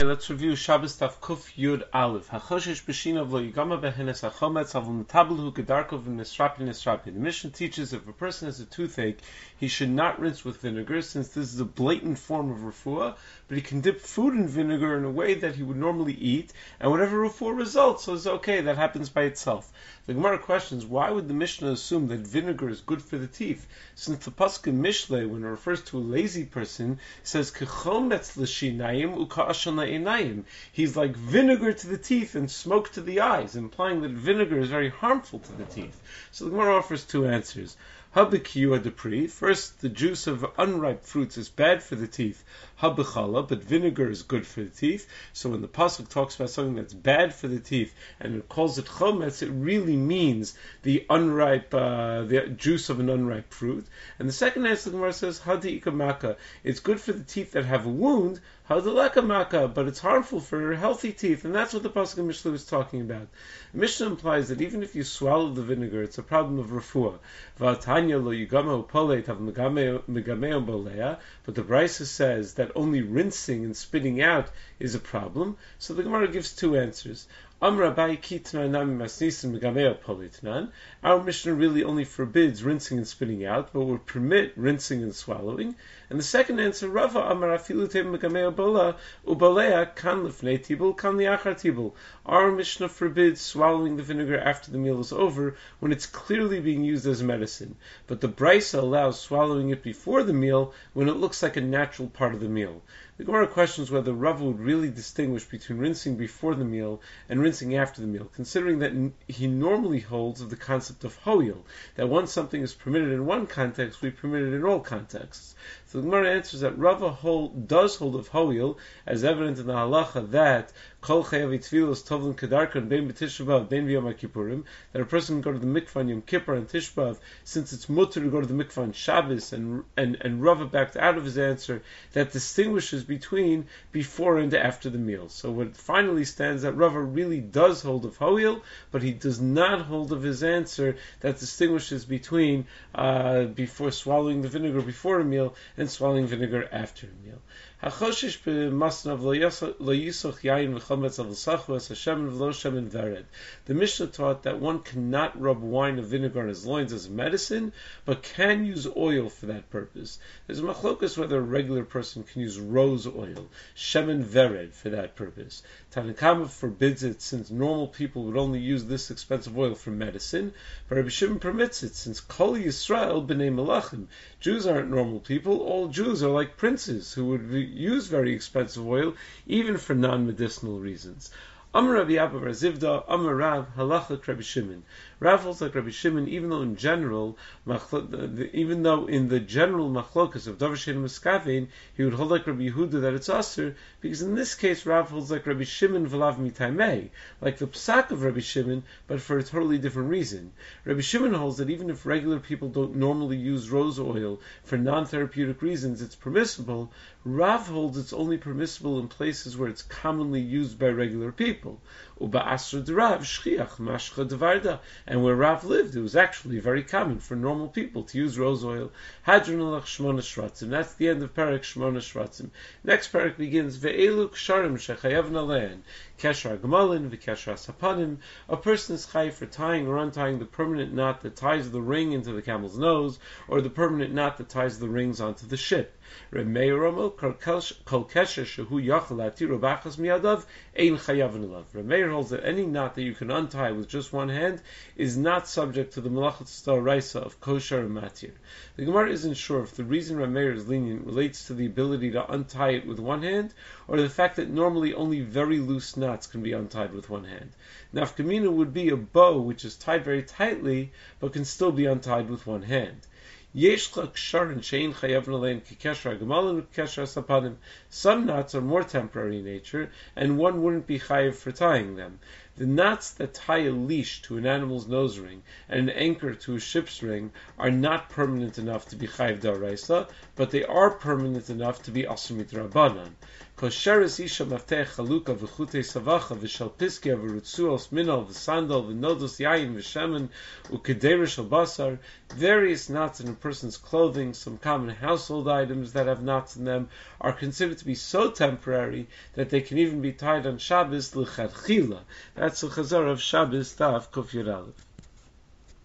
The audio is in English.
let's review Shabbos Taf Kuf Yud Aleph. Hachoshesh b'shinav lo yigama behenes hachometz avul metabelhu gedarkov v'nisrapi. The Mishnah teaches if a person has a toothache, he should not rinse with vinegar, since this is a blatant form of refuah, but he can dip food in vinegar in a way that he would normally eat, and whatever refuah results is okay, that happens by itself. The Gemara questions, why would the Mishnah assume that vinegar is good for the teeth, since the pasuk in Mishlei, when it refers to a lazy person, says kechometz l'shinayim u'ka'ashon la'einayim. He's like vinegar to the teeth and smoke to the eyes, implying that vinegar is very harmful to the teeth. So the Gemara offers two answers. Habikiyua depri. First, the juice of unripe fruits is bad for the teeth. Habichala, but vinegar is good for the teeth. So when the pasuk talks about something that's bad for the teeth and it calls it chometz, it really means the unripe, the juice of an unripe fruit. And the second answer, the Gemara says, Hadi ikamaka. It's good for the teeth that have a wound. Hadalakamaka, but it's harmful for healthy teeth, and that's what the pasuk in Mishlei was talking about. The Mishnah implies that even if you swallow the vinegar, it's a problem of refuah. V'atanya lo yigama upoleit av megameo bolea, but the Brisa says that only rinsing and spitting out is a problem. So the Gemara gives two answers. Our Mishnah really only forbids rinsing and spitting out, but would permit rinsing and swallowing. And the second answer, Rava Amar afilu megameo bola ubalea kan lifnei tibul kan liachar tibul. Our Mishnah forbids swallowing the vinegar after the meal is over when it's clearly being used as medicine. But the Brisa allows swallowing it before the meal when it looks like a natural part of the meal. The Gemara questions whether Rava would really distinguish between rinsing before the meal and rinsing after the meal, considering that he normally holds of the concept of hoil, that once something is permitted in one context, we permit it in all contexts. So the Gemara answers that Rava does hold of hoil, as evident in the halacha that kol chayav tefillos tovlin kedarkan bein b'Tisha B'av bein v'Yom HaKippurim, that a person can go to the mikvah on Yom Kippur and Tisha B'av, since it's mutter to go to the mikvah on Shabbos, and Rava backed out of his answer that distinguishes between before and after the meal. So what finally stands that Rava really does hold of hoil, but he does not hold of his answer that distinguishes between before swallowing the vinegar before a meal and swallowing vinegar after a meal. The Mishnah taught that one cannot rub wine or vinegar on his loins as a medicine, but can use oil for that purpose. There's a machlokas whether a regular person can use rose oil, shemen vered, for that purpose. Tanna Kama forbids it, since normal people would only use this expensive oil for medicine, but Rabbi Shimon permits it, since Kol Yisrael b'nei Melachim. Jews aren't normal people, all Jews are like princes who would use very expensive oil, even for non-medicinal reasons. Amar Rabbi Abba bar Zivda, Amar Rav, Halachak Rabbi Shimon. Rav holds like Rabbi Shimon, even though in the general machlokas of Davar Shein Muskavein, he would hold like Rabbi Yehuda that it's Asur, because in this case Rav holds like Rabbi Shimon v'lav mitaimei, like the psak of Rabbi Shimon, but for a totally different reason. Rabbi Shimon holds that even if regular people don't normally use rose oil for non-therapeutic reasons, it's permissible. Rav holds it's only permissible in places where it's commonly used by regular people. And where Rav lived, it was actually very common for normal people to use rose oil. Hadron alach Shmona Shratzim. That's the end of Perek Shmona Shratzim. Next Perek begins Ve'elu Ksharim Shechayavna Le'en Kesher Gmalin V'Kesher Sapanim. A person is chayiv for tying or untying the permanent knot that ties the ring into the camel's nose, or the permanent knot that ties the rings onto the ship. Reb Meir Omer Kol Kesher Shehu Yachal Atiru Bachas Miyadav Ein Chayavna Lav. Reb Meir holds that any knot that you can untie with just one hand is not subject to the Melachot Raisa of kosher and matir. The Gemara isn't sure if the reason Reb Meir is lenient relates to the ability to untie it with one hand, or the fact that normally only very loose knots can be untied with one hand. Nafkamina would be a bow which is tied very tightly, but can still be untied with one hand. Some knots are more temporary in nature, and one wouldn't be chayiv for tying them. The knots that tie a leash to an animal's nose ring and an anchor to a ship's ring are not permanent enough to be chayiv d'oraisa, but they are permanent enough to be asur midrabanan. Kosheres isha maftech chaluka v'chutei savacha v'shal piskia v'rutzuos minol v'sandal v'nodos yayin v'shemen u'kederish al-basar. Various knots in a person's clothing, some common household items that have knots in them, are considered to be so temporary that they can even be tied on Shabbos l'chadchila. That's the Chazar of Shabbos Daf Kuf Yud Aleph.